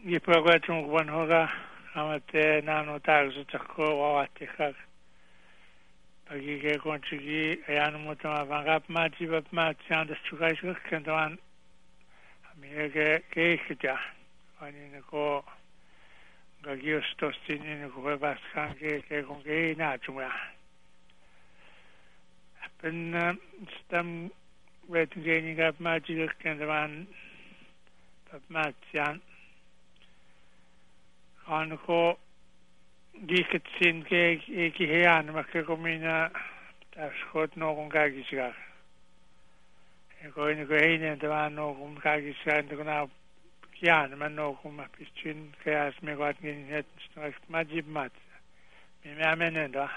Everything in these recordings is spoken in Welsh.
Ipagwatong Wanhoga, Amate Nano Tags at Wawatikak. Pagige Conchigi, Ayanamutama Vangap Mati, but Mati and the Sugashuk, and one Amige Keikita, one in the co Gagios Tostin in the Kuebas Kanke, Konge Natuma. Happen stem waiting gaining up Magic and the one but Matian. On ko diket sin ke hean makke komina tas khot no kon kagisgar ko ni ko heine de van no kon kagisgar de na kian man no kon ma piscin ke as me gat ni net straks majib mat me amenen da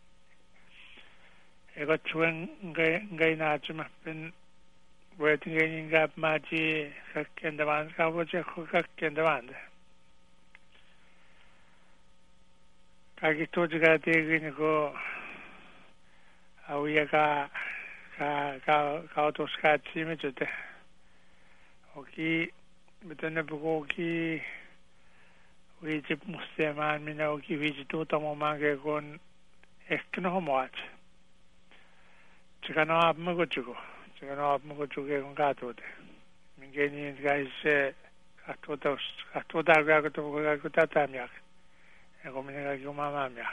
ego chuen ngai na chuma pen waiting in gap maji kakken de van ka bo che kakken de van Kagitojiga Teginigo Awiaka Kautoska Timid Oki Betenabuki Wijip Musteman Minoki Vijituta Momange Gon Eknohomot Chicano Mugochugo Chicano Mugochuge on Gatode Mingani guys Atoda Gagotatamiak. Comunidad que mamá mía.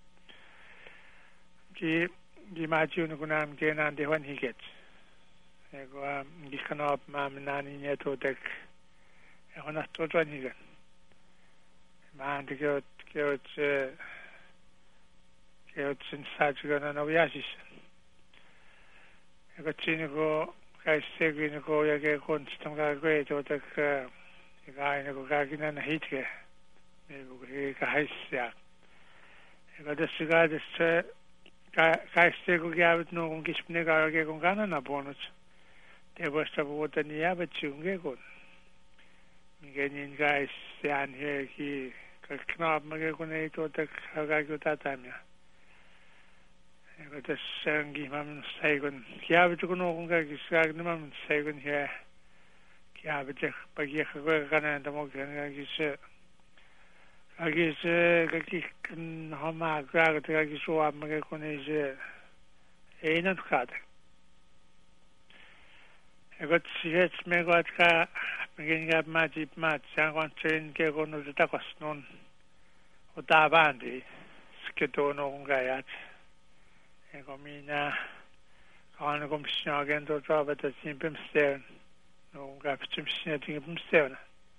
Que imagino que no me quedan de Juan Higgins. Ego discano mam nani neto dek. Ego na to Juan Higgins. Man de que sin sajo na noviasis. Ego chinigo kai seguino ko ya que constam ga greto dek ga ina ko ga gina na hitke. Kahisia. The cigar is Kaistego Gavit no on Gispnega con Gana bonus. There was a water near but Chungegon. Mingenian guys, San here, he knob Magagonate or the Hagagotatamia. I got a sangy mam Sagon. Kiavit no on Gagisagnaman Sagon here. Kiavit Pagana and the Mogan. Agis Gakin Homa Grag Gagisua Magacones Ain't Cat. I got Sets Megatka beginning up Magic Mat, Sangon Train Gagon of the Tacos known Utabandi, Sketono Gayat, Egomina, on commission again to drop at the simple stern, no gapchim snatching from stern.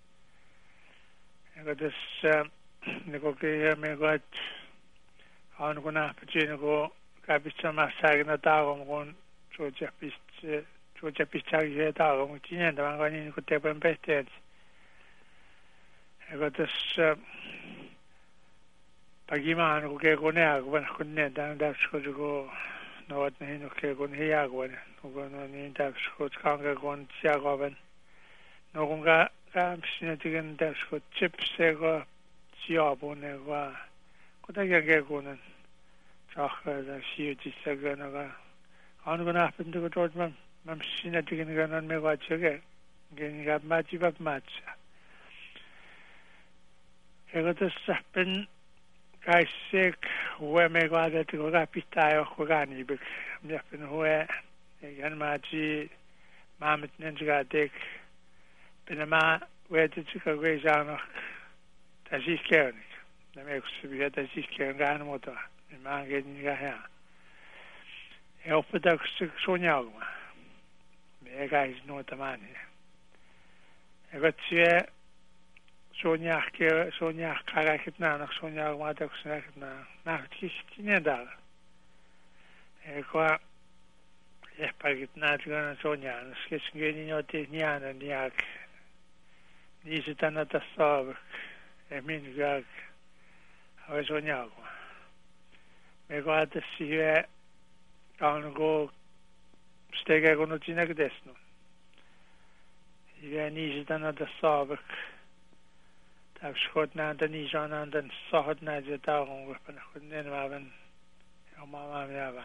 I got this. Negoke me got on gonna pachino capita masagna tagom con Georgia Pichag tagom chin and one in Cotepan Pestet. I got this Pagiman who gave Gonag when couldn't and that's could go no what in okay gon hiagwan, who gone in that Scott Kanga gon Siagoven. No gonga Snettigan that's got chips ego. Siabonega, Kotagagonan, Chaka, the Shiuti Saganaga. I'm going to happen to go to Mam Sinatigan and Megachaga, getting up Machi of Matcha. I got a sapin, guy sick, where may go to go rapita or Hogani, but nothing where a young Machi, Mammoth Ninja Dick, Pinama, where did you go raise on? Tasis Kernik. The makes to be at Tasis Kergan motor. The man getting your hair. Elfedak Sonyagma. The guy is not a man here. I got here Sonia Karakitna, Sonia Matak Snakna, Nakistinada. I got Epagitnat Sonia, and sketching getting your Tinian and Yak. Nisitana Tasov. I mean, Gag, I was on Yagua. May God to see her down go stay on the Chinak Desno. You need another Savak. I've shot now the Nijan and then saw it now the down weapon. I couldn't have your mamma never.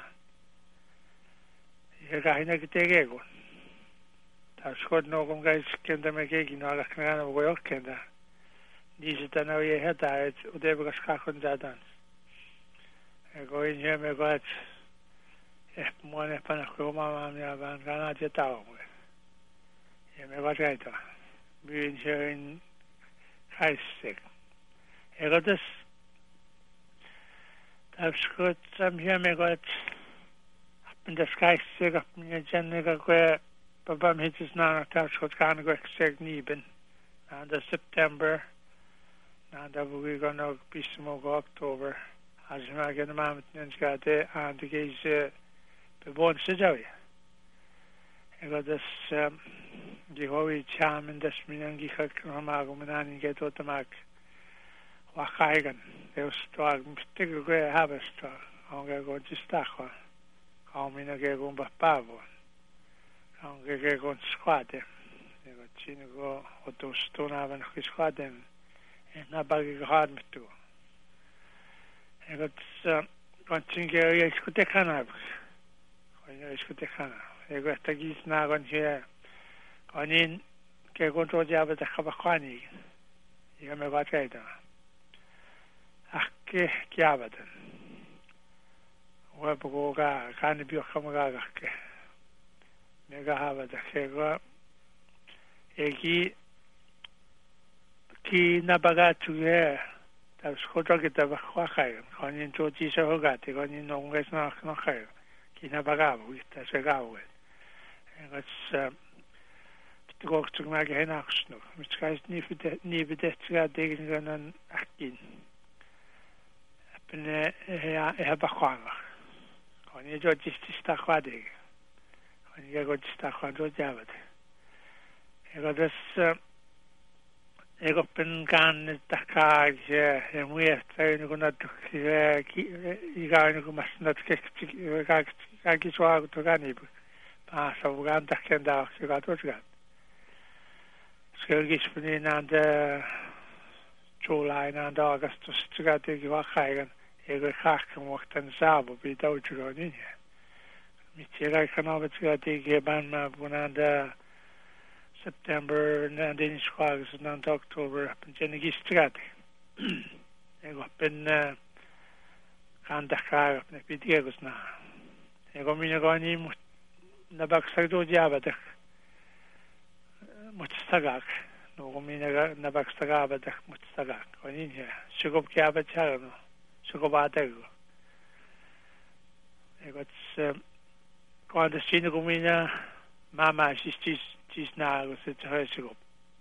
You got to take a go. I've shot no guys can make a no, I can't work in there. Nisa na ye heta it udeva skakon zadans. Ego in here me got one pana koma mamia van gana jetao. Ye me got gaita. Be in here in Heistek. Ego this I've got some here me got in the sky sig up in the general where Babam hits now touch got kind of seg niben and the September and we're gonna be some more October as you know get the moment and got there and the gaze the one sijawi. I got this the holy charm in this meaning gikak ramagum and get out the mark Wachaigan. They was strong stick great harvest on go to Stachwa. Come in a gay go Pavo. On gay go squad. They got Chinago or to stone have and his squad and not baggy hard me too. I got continue is good to canab. I could take Hannah. They got the geese now on here. On in go to the other Habakani. You may watch it. Ake kiabadan. Webuga can be a kamagake. Mega have the Hego Egi Ki Nabagatu here. That's Hotogit of Hakai, on into Tisa Hogati, on in Nongas Nokai, Kinabagav with the Segawe. And that's to go to Magahenaxno, which guys Nibidet digging on Akin. Bakwana. On you just Stakwadi. On you go to Stakwado Javid. I got this I got pen can Dakar, and we are trying to you must not get Kakiswag to Ganib. Pass of Ganta Kenda, you got what you got. Skirgishpin and July and August to get the Wachagan. Ik ga mocht en zabo bij Duitse Groningen. Met je kan al het gaat tegen ban maar van de September en de schwages en dan Oktober en je niet straat. Ik ben gaan de graag op de Diegos na. Ik kom in gewoon niet na baksak do diabetes. Moet stagak. No kom in na baksak diabetes moet stagak. Gewoon in hier. Sugop diabetes no. Sugobatego. I got quando China Gumina, Mama, she's now with it her sugo.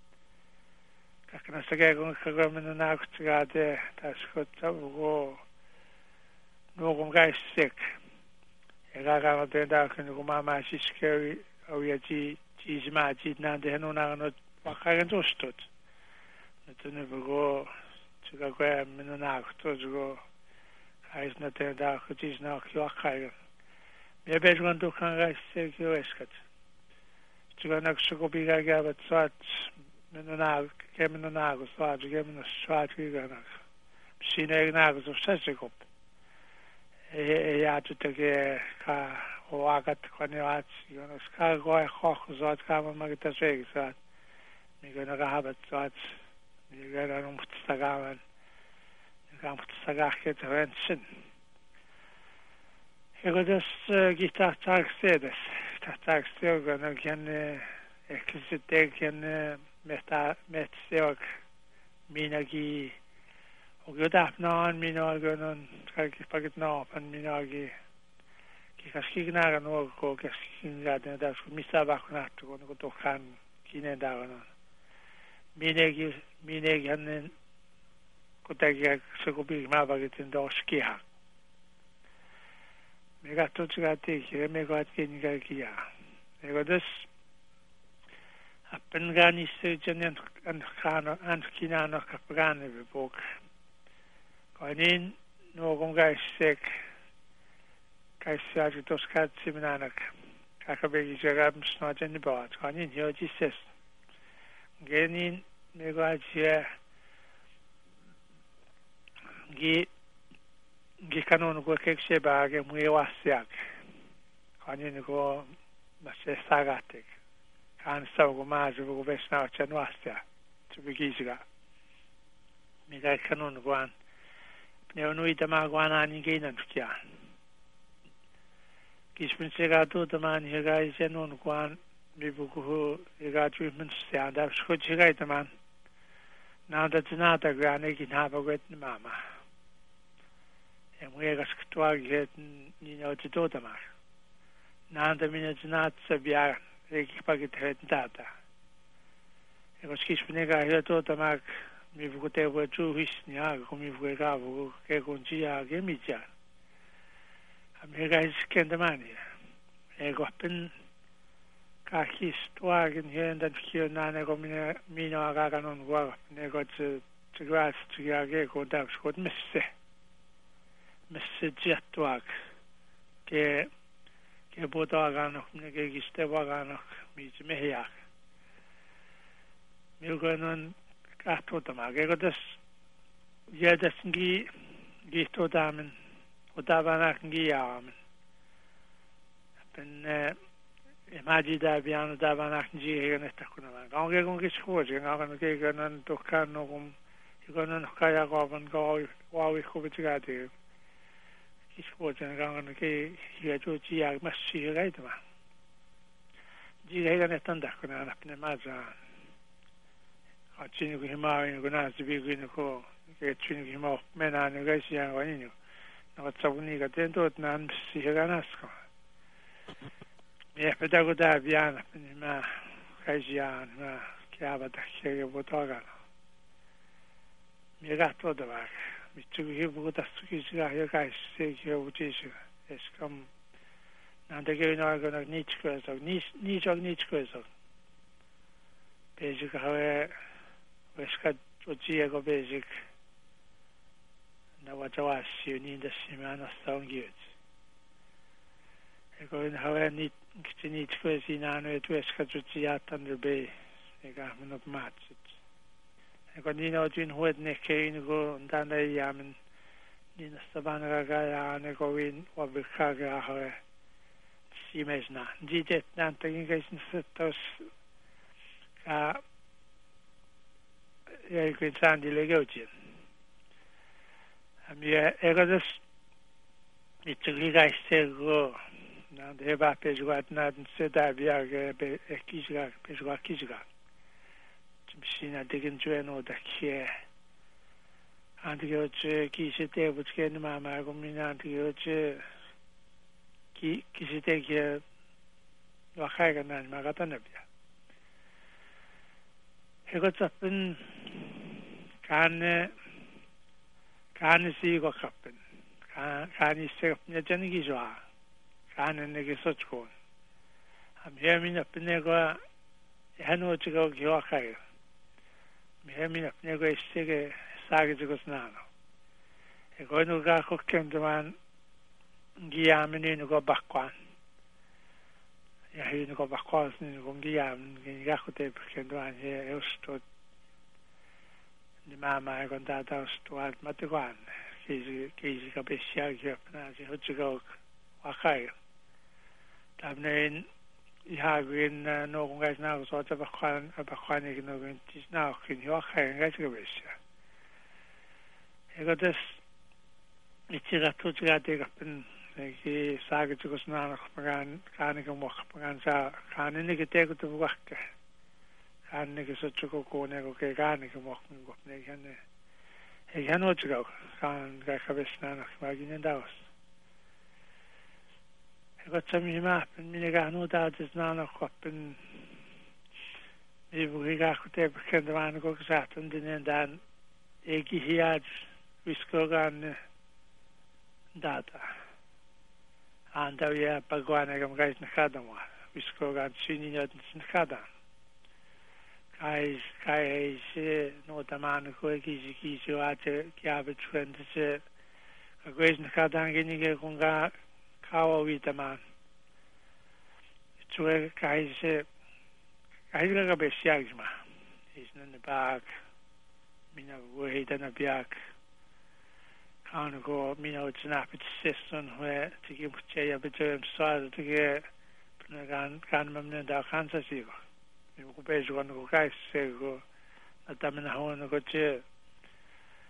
Kakanasago Kagaman and Axagade, that's got go no guy sick. I got a bed out and go Mama, she's scary. Oh, yeah, she's mad, she's not the Henona, not Wakagan stood. Not never go to go and to go. Hij is net de dag, het is nou klaar. Je bent gewoon door gaan reizen, je weet het. Ze gaan ook zo op je gaan, het zwart, met een nagel, ik heb een nagel, zwart, ik heb een zwart gegaan. Misschien een nagel of 60 op. Ja, toen ik ga, wagat, kan je wat, je kan gewoon hoog, zwart, gaan we maar het zeggen, zwart. Je kan er hebben, zwart, je kan er om te gaan. Gamt sagachet rensen. Ik dus gitaartagstedes. Gitaartagstegen en kan ekziteken met seog minagi og godapnan minagen kijk paket na van minagi. Kikaskigna no ko kaskigna da misa bakna to no to kan kine da no. Minegi han Kutagi Sukubi Mabagit in Doskia. Megatotsgati, Megatkin Gakia. They got this a Pengani surgeon and Kano and Kinano Capagani book. Going in, no gonga sick. Kaisagi Toskat Siminanak. Kakabegi Jagam snot in the board. Going in here, Jesus. Getting Megatia. Gikanon go kekse bage muewasiak. Kanin go masse sagatik. Kan sago mazu go besna chanwastia. To be giziga. mikä kanun kuan ne on uita maa kuan anin keinan tukiaan kispin sega tuutamaan higai senun kuan mipukuhu higai tyymmensään täys kotsigai tämän naata tinata kuanekin haapakuet maama ja muekas tuagiset niin otti tuutamaan naanta minä tinatsa biar eikä pakit heitä tätä ja koska kispinega hioi tuutamaan mipuku tevo tuuhisni aika kun mipuku kaavu kekunji ja kemitja Amerikais kentämään eikö pen kahis tuakin hientä kiönään kun minä aikakan on kuva eikö se grass ja kekun täys kun messe jettuak ke putoakan ne kekiste vakan missä mehiak milloin on kahtuutamaan eikö tässä jätäskin kihtootamen Utavanakin jaamen. Pen imagida bian utavanakin jihen että kun on kauan kun kiskuosi kauan keikan tukkaan nokum ikon kaya kauan kauan kubitikaati kiskuosi kauan kei hieto jia massi reitama. Jihen että kun on apne maza. Atsin kun himain kun on sibikin ko ketsin hima menaan ne kaisiaan vain Natsavuniga tentot nan sihaganasko. Mie pedago da biana ma kaisiaan ma kiavata kege botogan. Mie gatto da vak. Mitsugi hibuta sukisiga he kaisse ke utisi. Eskam nanda ke no agona nichko so. Basic hawe weska ochiego basic. Na watawasi niin tässä manasta on kivet. Eikö hawe niitä siinä on että veskatsutsi jättänyt be eikä minut matsit. Eikö niin otin huetne kein kun tänne jäämen niin sitä vanhakaa ja ne kovin vavikkaa hawe simesna. Jitet nähtäkin keisin settos ja kuin sandille gautin. Mie egodas itse ligaistego na deba pejuat na seda biage be kisga simsina degen jueno da kie antigoche kisete butken mama gomina antigoche kisete ke wakaiga na magatana bia egotsapin Kaanisi kappen. Kaanisi ne jängi joa. Kaanen ne kisotkoon. Mihin minä ko hän on jo joakai. Mihin minä ko istege saagitsikos naano. Ja koinu ka kokkentumaan giaminen ko bakkaan. Ja hin ko bakkaan niin ko giam niin jakute kokkentumaan he eustot ni mamma kun tätä ostuvat matukaan kiisi kapisia köpnää se hutsikok wakai tämmöinen ihan kuin noin käs nää soita bakkaan eikä noin tis naakin wakai käs kapisia eikö tässä itse rattutsikaa teikappen eikä saakitsikos naanokpakaan kaanikan muokkapakaan saa kaaninikin teikutu vaikka Kannekin sotsuko kuune kokee kannekin mohkin kohne ei hän otsiko kan kaikavesnaan vakinen taas. Ekotsa mihin mahpen minäkään nuutaatis naanokkoppen ei voi kahkutee kentämään koko saattundinen tämän eikin hiat viskokaan data. Antau jää pakoan eikä käis nakadamaa viskokaan synin joten nakadaan. Kai se nuutamaan kuin kisi vaate kiabet se kakoisn kadankin niin kun kauan viitamaan. Tue kai se kai besiagisma. Isnen baak minä voi tänä piak. Kaanko minä otsina pitsässon hoe tiki mutsia ja pitää saada tiki kan mamnen da kansa sigo. Kun peisukan kun käissee kun tämmöinen huono kun se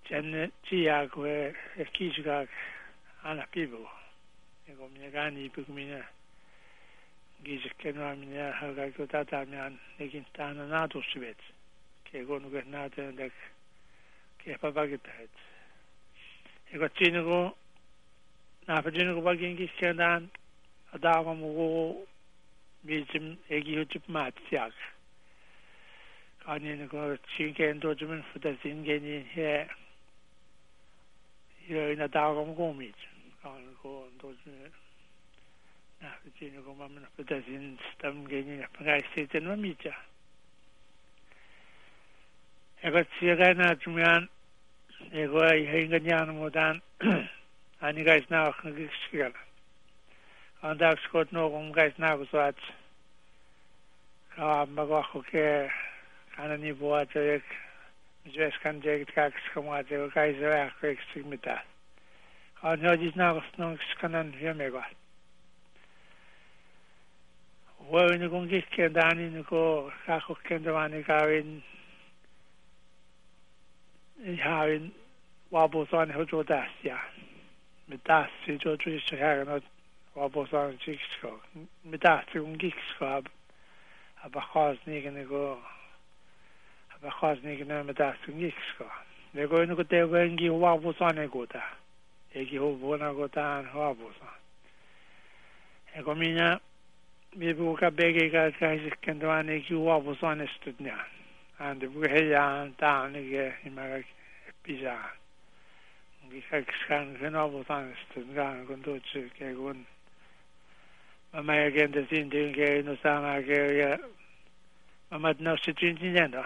전 지하고에 기지가 하나 비고 이거 미가니 비고미네 기지께는 하가고 다다면 내긴 따는 나도 스베트 개고는 그 나한테 개파바겠다 했 이거 찌는거 나빠지는 거 밖에 기시켜난 다가 뭐고 미좀 애기요집 맛이야 아니는 그 지금도 좀 후다진 게니 해 이러나 다가 뭐고 미지 그거 도좀 나빠지는 거 마음은 후다진 스담 게니 나빠가 있을 미자 이거 지가 주면 이거 인간이야는 못한 아니가 있나 그게 시간 안다 스콧 노공가 있나 그서 아마가 그게 하나님 보아저 제스칸 제가 스코마저 가이저야 그 익스입니다. 안혀지나 그스는 스칸은 위험해가. 왜니 공기께 다니는 거 갖고 견도 많이 가윈 하윈 와보선 해줘다시야. 미다스 저주시 해가는 와보선 직스코 미다스 공기스코 아바카스니그니고 아바카스니그는 미다스 공기스코 내가 이거 때가 인기 와보선에고다 얘기 호보나고다 와보선 이거 미냐 미부가 베개가 가지ken도 안에 기 와보선에 스튜드냐 안데 부가 해야 다니게 이마가 비자 기획한 그나보다는 스트가 건도지 개군 마마에겐데 신딩게 노상하게 마마드노 시진진다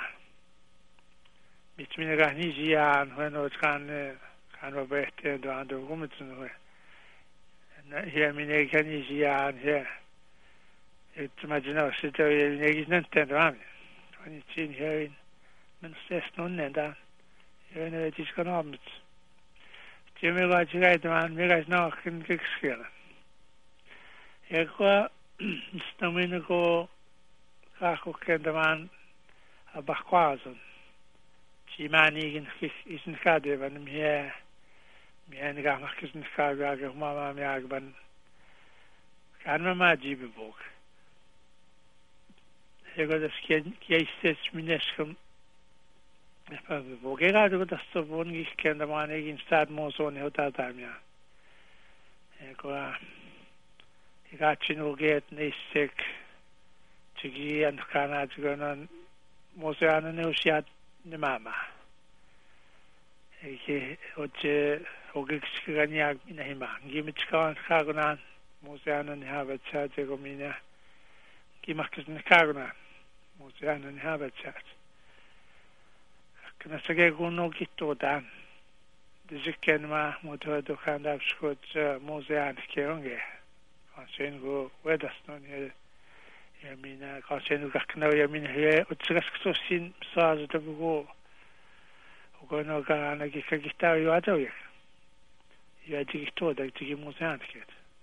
미츠미가 니지안 회노스칸 간로베테도 안도 고무츠노 나 히미네 칸니지안 해 이츠마지나 시토에 얘기는 때도안 아니 진해인 맨스테스논네다 얘네 디스코노츠 제메가 지가 있지만 내가 있나 큰 객스게는 이거 스타미는 거 갖고 캔다만 아바과선 지만이긴 있는 카드에는 미안이가 막 있는 카드가 마마미아가 간마마 지비복 이거 케이스 미네스금 보게 가지고 다서 보는 게 캔다만 이긴 스타트 모손이 하다다면 이거 같이 노게 네색 저기 안카나 저거는 모세하는 우시아 네마마 이게 어째 오게 시간이 약이나 희망 기미치가 하거나 모세하는 하베차 제고미냐 기막스는 가거나 모세하는 하베차 그나서게 고노기 또단 디즈켄마 모토도 칸답스코 모세한 케용게 선고 외다스노니 야미나 가센우 각나오 야미나 해 어츠가스소신 사즈도 보고 오거노가 하나기 카기타요 와줘요 야지기 또다 지기 모세한테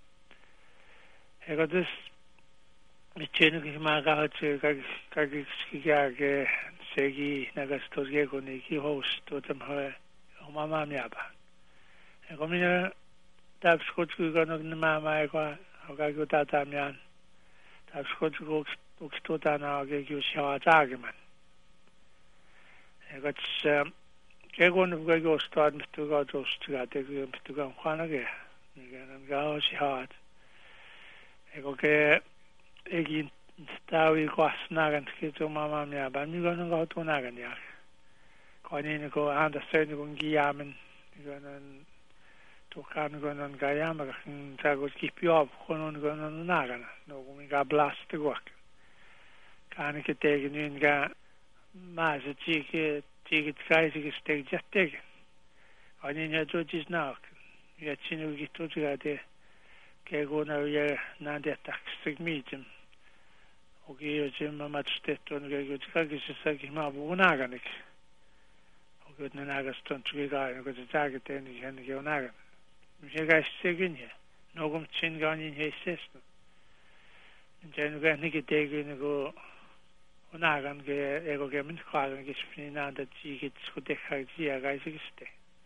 해가듯 미체는 그마가 어째 가기 시기하게 세기 나가스토게 고니기 호스도 좀 해 오마마미아바 고민을 답스코츠가는 마마에가 가고 다다면 답스코츠고 옥스토다 나게 교시와 자기만 이거 개고는 그게 오스토한 미투가 조스트가 되고 미투가 화나게 이거는 가오시 하 이거 게 애기 스타위 과스나간 그저 마마미아 반미가는 것도 나가냐 거니는 그 안다스는 공기야면 이거는 독하는 거는 가야마 자고 기피업 거는 거는 나가나 노고미가 블라스트 거 가는 게 되기는가 마저 지게 가이지게 스테이지 잡대게 아니냐 조지스 나와 야 친구기 또지가 돼 개고나에 나한테 딱 스틱미즘 오기 요즘 맞추댔던 게 가기 시작이 마보고 나가네 오기는 나가스던 주기가 이거 자기 때문에 하는 게 나가 제가 시작이냐 녹음 친구니 했었어 이제 누가 내게 되기는 거 나간 게 에고게면 과거에 싶으니 나한테 지게 초대하지 야가 있을 때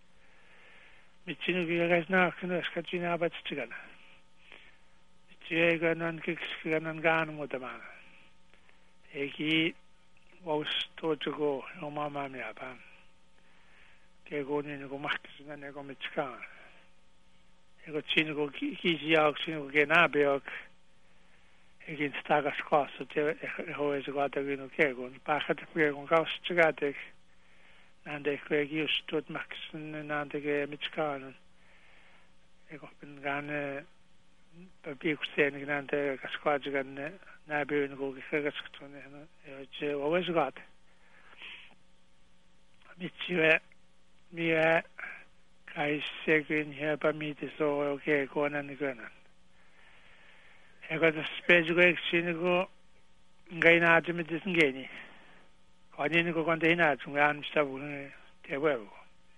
미치누기가 나크는 스카치나 아바츠가나 제가 난 그가 난 가는 거다만 애기 오스토주고 엄마맘이 아반 개고니고 막스나 내가 미치가 이거 치누고 기지역 치누고 게나베역 애기 스타가 스코스 제 호에서 가다기는 개고 바카트 개고 가스츠가데 난데 그 애기 스토트 막스는 난데게 미치가는 이거 빈간에 비쿠스에는 난데 가스코아지간네 나베는 거기 가스코네 제 오버스 갓 미치에 미에 가이세긴 해바미디소 오케이 고나는 거는 해가지고 스페주고 액시니고 인가이나 아주미 디슨 게니 거니는 거 건데 이나 중간 비싸부는 대부하고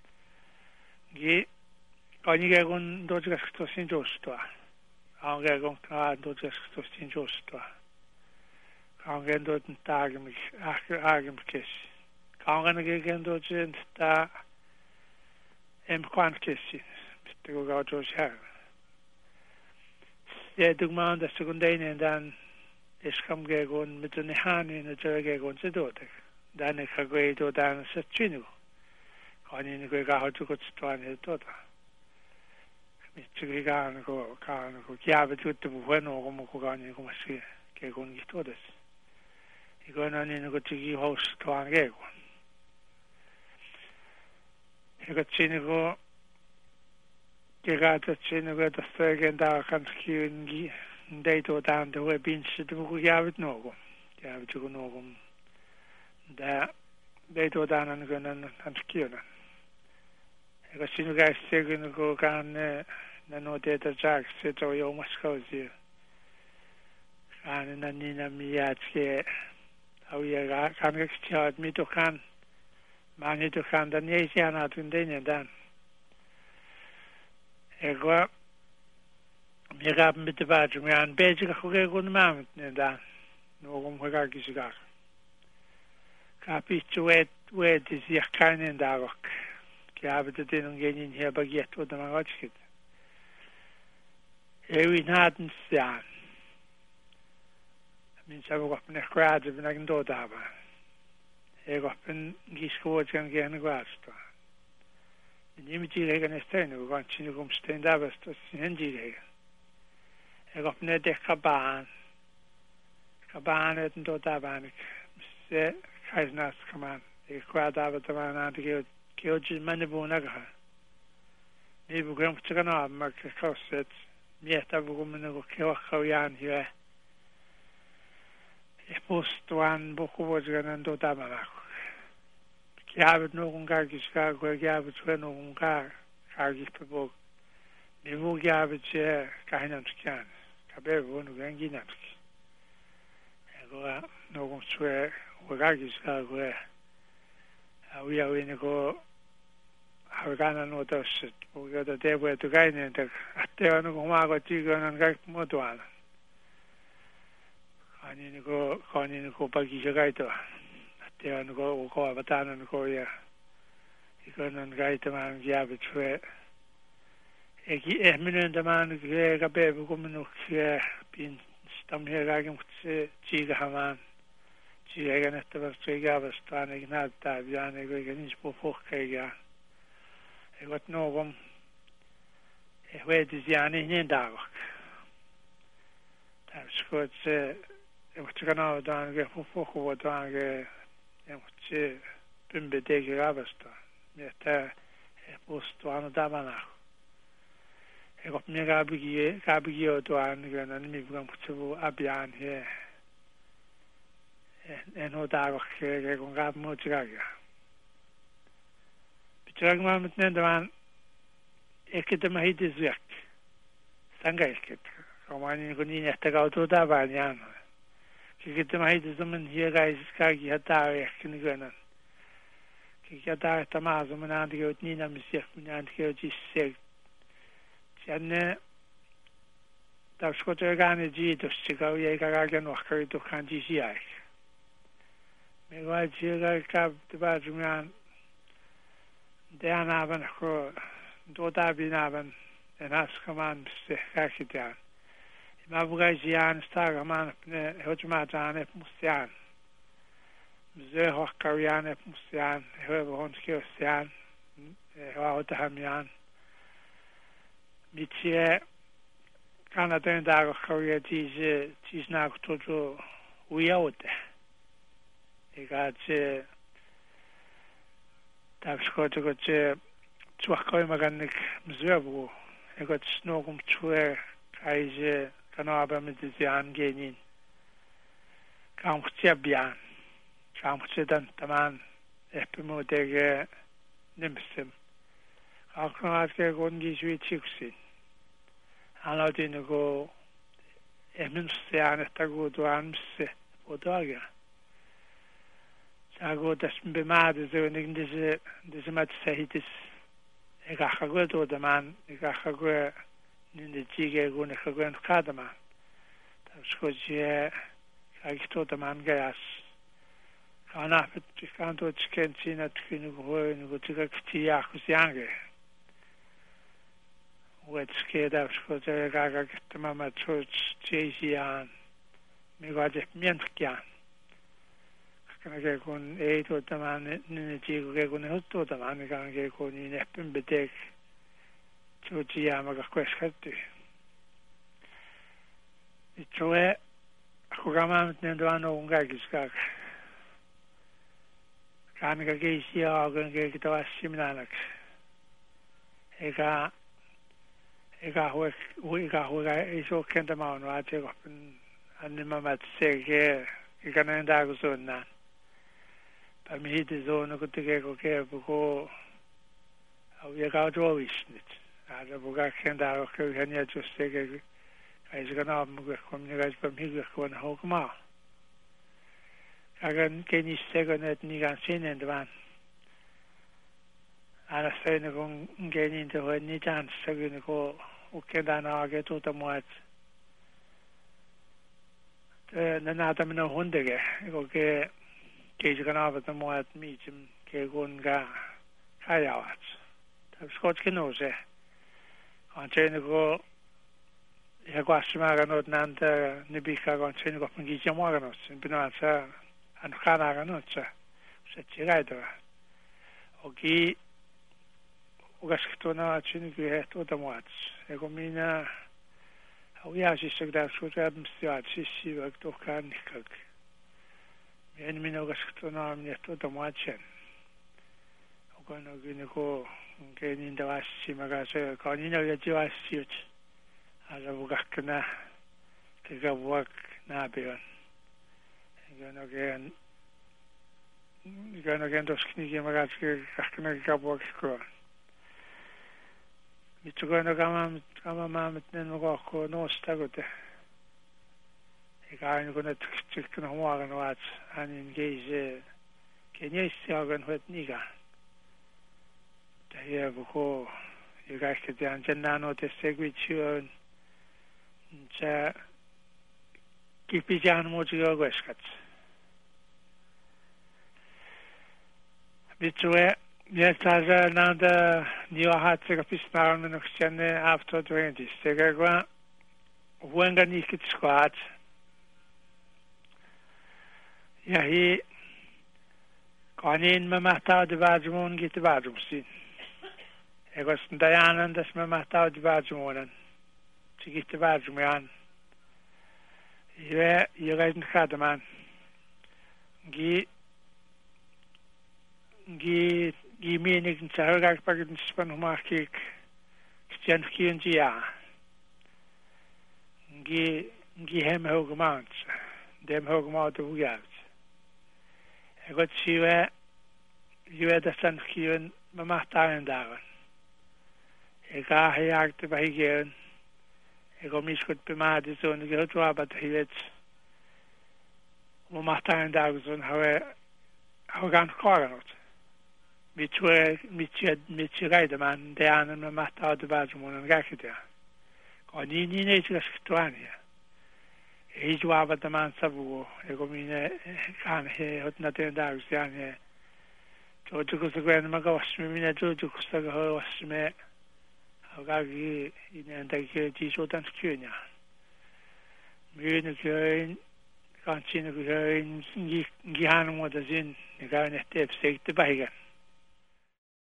이 거니게군 도지가 스토신 조스토아 아우게군 다 도지가 스토신 조스토아 강겐도 따기미 아기미케시 강간의 게겐도 진짜 엠관케시 비트고 가조샤 예득만 다 세군데는 단 에스캄게군 미트네 하니는 저게군 지도데 단에 가고에도 단 서치누 거니는 거가 하주고 스토안에 또다 미치기가 하고 가고 기아베도 부회노고 먹고 가니고 마시 개군기 또데스 이거는 아니는 거 저기 호스트 안 개고 이거 치니고 걔가 저 치니고 더 세겐다 간스키운기 데이터 다운데 왜 빈시도 보고 야빗 노고 야빗 주고 노고 다 데이터 다운하는 거는 간스키우는 이거 치니가 세기는 거 간에 나노 데이터 작스 저 요마스코지 가는 난이나 미야츠게 아우야가 감격시켜 미도칸 많이 도칸단 예시 하나 둔데니단 에고 미가 미트바주면 베지가 호게군 마음니다 노금 호가기시가 카피츠웨 웨디시 약간인다고 기아부터 되는 게닌 해바기 또다만 같이 에위 나든스야 민사고 앞에 크라드 비나긴 도다바 에고 앞에 기스코워지간 게 하는 거 아스토 니미지레가 네스테는 거 치니금 스탠다바스토 신지레가 에고 앞에 데카반 카반에 도다바니 세 카이즈나스 카만 에 크라다바타만한테 교지 많이 보나가 네부 그럼 붙여가나 아마 그 코셋 미에다 보고 있는 거 개와카우ያን 히에 포스트완 보고보지가는 도다마라고 기아브 누군가 기아브 주에 누군가 가기 또 미국 기아브지에 가해는 특이한 가베 보는 경기는 특이 이거 누군 주에 오가기 시가고에 아우야위는 거 하가는 오더스 보고도 대부에도 가 있는데 아때는 고마고 지금은 가 모두 안 아니는 거 거니는 거 바기가 있다. 때는 거 오고 와봤다는 거야. 이거는 가이트만 기아비추에 애기 애미는 데만 그가 배부고 문옥에 빈 스tam해가긴 혹시 지가 하만 지가 냈다 저기가 버스타네 나다 비안에 그게 니스포 포크가 이것 노금 회디지 않이 닌다고 다스코체 에모치가나 다게 포포고 다게 에모치 빈베데게 가버스타 메타 포스트 하나 다바나 이거 내가 가비기어도 안 그러는 미국은 붙이고 아비안 해 에노다고 그게 공감 못 지가게 비트랑만 못는데만 에케데 마히디즈약 상가이스켓 그만이 그니 했다가 도다 바냐 그게 마히디즈면 히가 이스카기 하다 약간 거는 그게 다 타마즈면 안게 어디나 미세 안게 어디세 잔네 다스코트가네 지도스가 얘가가게 놓고 칸지시야 내가 지가 갑도 봐주면 대안하면 그 dota binaban en askaman se kakitan ma bugajian stagaman ne hojmatan mustian ze hokkarian mustian hevonskiosian hautahamian mitje Canada dag Korea tis na toto uyaute. Ik had daar schoten dat terugkomen maar ik mezelf. Ik had nog om twee keizer kan hebben met de aangenin. Kam chcebjan. Kam dan taman epimo tegen nimsem. Ook nog eens gewoon die zoiets Alauddin go eminste anetago do amse odaga. Sago das bemade so in diese mat sahitis. Ik ga do de man, ik ga go in de tige go ne go kadama. Dat schoje ik tot de man gas. Kana het kan tot kentin at kinu go in go tige ktia kusiange. Wat skeert af schoten gaga mama trots Jesian me gade mientkian kana ge kon eto taman ne tigo ge kon hotto taman ga ge kon in eppen betek trotia ma ga kweskatu itsoe akogama nendo ano unga giskak kana ge sia ga ge to asimnanak ega Ik ga is ook kent hem aan wat ik op een moment zeg ik kan een dag zo na. Bij mij is zo nog te kijken oké bego je gaat wel is niet. Dat bego geen dag ook kan je dus zeggen hij is gaan op me komen je gaat bij mij gewoon hoog maar. Ik kan niet zeggen dat niet gaan zien in de waan. Ana sai ne kon ngeni into ho ni tan sagi ne ko ukenda na age to ta moat na na ta mino hondege ko ke jigana va ta moat mi chim ke gon ga kayawat ta skot ke no se an chen ko ya kwasma ga not nan ta ne bi ka gon chen ko ngi jamo ga no sin bina sa an khana ga no sa se chirai da oki ugaskitona chinigu to the watch egomina ja si segda shutab mstiat si wak to kan nikak men min ugaskitona min to the watch ogono giniko genin da wasi magase kanina ya jiwasi ala ugakna tiga wak na beon gano gen dos knige magase kakna gabok ko Mitsugono kama mamitnen ko no stagote. Ik ga nu kunnen terug morgen wat aan in deze kennisjagen het niga. Daar hebben we je krijgt het aan Jannano te seguition. Ja, kipijan moet je ook eskat. Mitsugono Yes, as now the new hat se capiscono non c'è after 20. Se qua wenga ni kit squat. Ja hi kanin ma mahta de vajmon git vajmsin. Egos dayanan das ma mahta de vajmonen. Sigit vajmyan. Je reisen khadman. Gi menig in tsargak pagin span humakik kstjan kienja gi hem hogmant dem hogmant ugat egot siwe da san kien mamahtaan dagen ega hayakt bahigen ego miskut bemade so ne gehotwa bat hivet mamahtaan dagen so hawe gan koranot Mitje rijden man de aan en macht uit de bazemon en gakita. Kan niet eens gestorven. Is wat de man sabu. Egomine kan he het na de dag zijn. Jojo kusagwen maga was me mina jojo kusaga was me 하가기 이년다기 지소단 스큐냐 미는 그 간치는 그 기하는 것은 내가 내 스텝 바이가